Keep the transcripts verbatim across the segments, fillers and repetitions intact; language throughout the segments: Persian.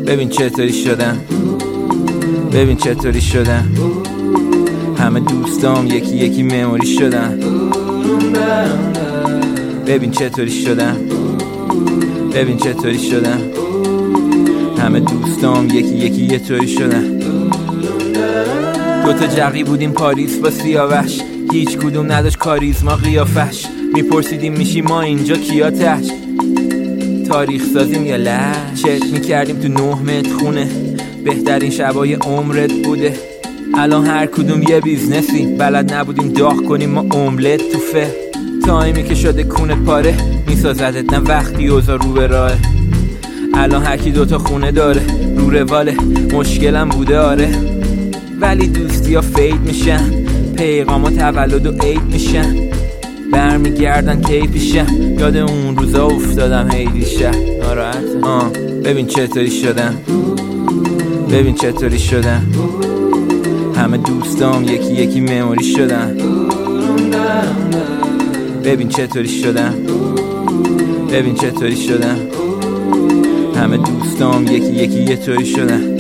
ببین چطوری شدن، ببین چطوری شدن، همه دوستام یکی یکی مموری شدن. ببین چطوری شدن، ببین چطوری شدن، همه دوستام یکی یکی یه طوری شدن. دوتا جقی بودیم پاریس با سیاوش، هیچ کدوم نداشت کاریزما قیافش. میپرسیدیم میشی ما اینجا کیا تش، تاریخ سازیم یا لش. چت میکردیم تو نه متر خونه، بهترین شبای عمرت بوده. الان هر کدوم یه بیزنسی، بلد نبودیم داغ کنیم ما املت تو فه. تایمی که شده کونت پاره، میسازدت نه وقتی اوضاع رو به راهه. الان هرکی دوتا خونه داره، رو رواله، مشکلم بوده آره. ولی دوستی ها فید میشن، پیغام ها تولد و عید میشن. برمیگردن کی پیشم، یاد اون روزا افتادم هی دیشب ناراحت. آه ببین چطوری شدن، ببین چطوری شدن، همه دوستام یکی یکی مموری شدن. ببین چطوری شدن، ببین چطوری شدن، همه دوستام یکی یکی یه طوری شدن.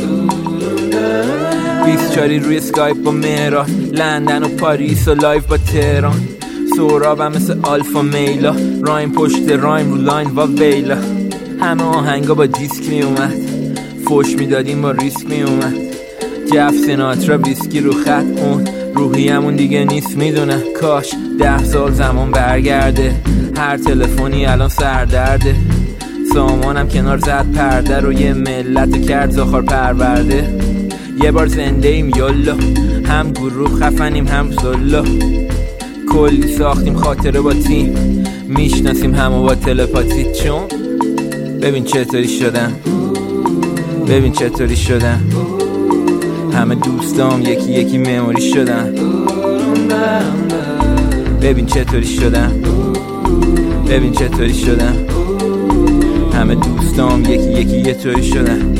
بیست چاری روی اسکایپ با مهران، لندن و پاریس و لایف با تهران. سورابم مثل آلفا میلا، رایم پشت رایم رو لاین و ویلا. همه آهنگا با دیسک می اومد، فوش می دادیم با ریسک می اومد. جف سیناترا ویسکی رو خط، اون روحیمون دیگه نیست میدونم. کاش ده سال زمان برگرده، هر تلفنی الان سردرده. سامانم کنار زد پرده رو، یه ملت کرد زاخار پرورده. یه بار زنده ایم یالا، هم گروه خفنیم هم سلا. کلی ساختیم خاطره با تیم، میشناسیم همو با تلپاتی. چون ببین چطوری شدن، ببین چطوری شدن، همه دوستام یکی یکی مموری شدن. ببین چطوری شدن، ببین چطوری شدن، همه دوستام یکی یکی یه طوری شدن.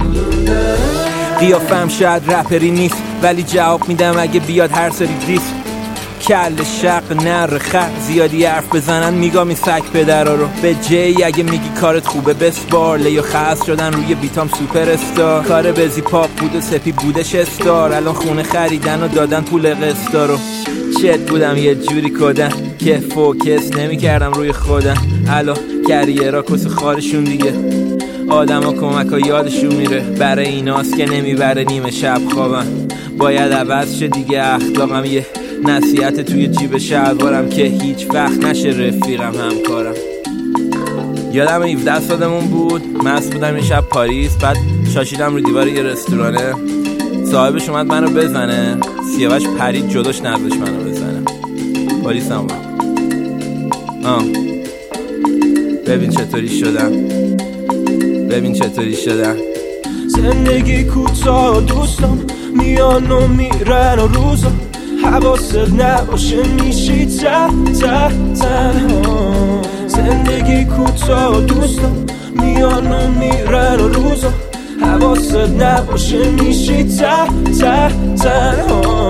قیافم شاید رپری نیست، ولی جواب میدم اگه بیاد هر سری دیس. کل شق نر خر زیادی حرف بزنن، میگم این سگ پدرا رو به جی. اگه میگی کارت خوبه بسپار، لیو خاص شدن روی بیتام سوپر استار. کار بزی پاپ بود و سپی بودش استار، الان خونه خریدن و دادن پول قسطا رو. چت بودم یه جوری کدن که فوکس نمی کردم روی خودم. الان کریرا کس خارشون دیگه، آدم ها کمک ها یادشون میره. برای ایناست که نمیبره نیمه شب خوابم، باید عوض شه دیگه اخلاقم. یه نصیحت توی جیب شلوارم که هیچ وقت نشه رفیقم همکارم. یادم هفده سالمون بود، مست بودم یه شب پاریس، بعد شاشیدم رو دیوار یه رستورانه. صاحبش اومد منو بزنه، سیاوش پرید جلوش نذاشت منو بزنه. پاریس هم اومد. آه ببین چطوری شدم، ببین چطوری شدم. زندگی کوتاه دوستم میان و میرن و روزا، حواست نباشه میشی ته ته تنها. زندگی کوتاه دوستم میان و میرن و روزا، حواست نباشه میشی ته ته تنها.